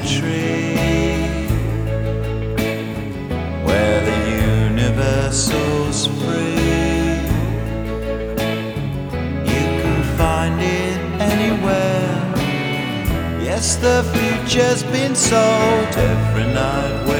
tree where the universal's free. You can find it anywhere. Yes, the future's been sold every night.